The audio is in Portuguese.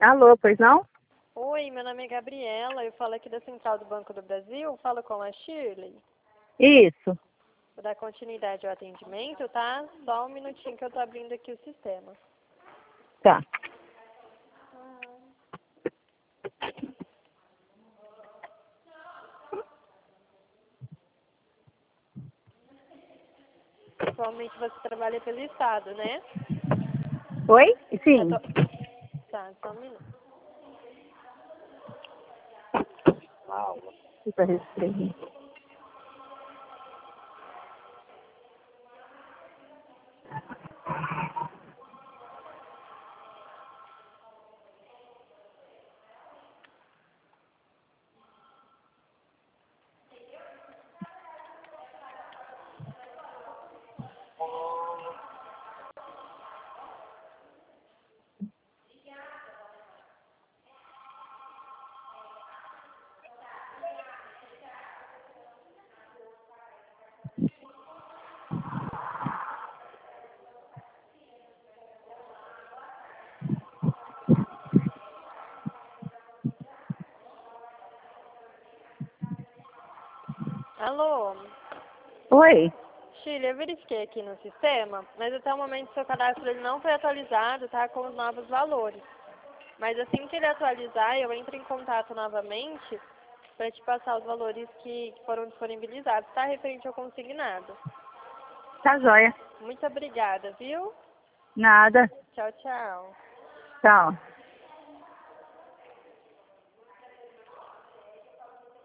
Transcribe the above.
Alô, pois não? Oi, meu nome é Gabriela, eu falo aqui da Central do Banco do Brasil, falo com a Shirley. Isso. Vou dar continuidade ao atendimento, tá? Só um minutinho que eu tô abrindo aqui o sistema. Tá. Atualmente você trabalha pelo Estado, né? Oi? Sim. Tá, só um minuto. Fica restrito. Alô? Oi? Shirley, eu verifiquei aqui no sistema, mas até o momento seu cadastro ele não foi atualizado, tá? Com os novos valores. Mas assim que ele atualizar, eu entro em contato novamente para te passar os valores que foram disponibilizados, tá? Referente ao consignado. Tá joia. Muito obrigada, viu? Nada. Tchau, tchau. Tchau.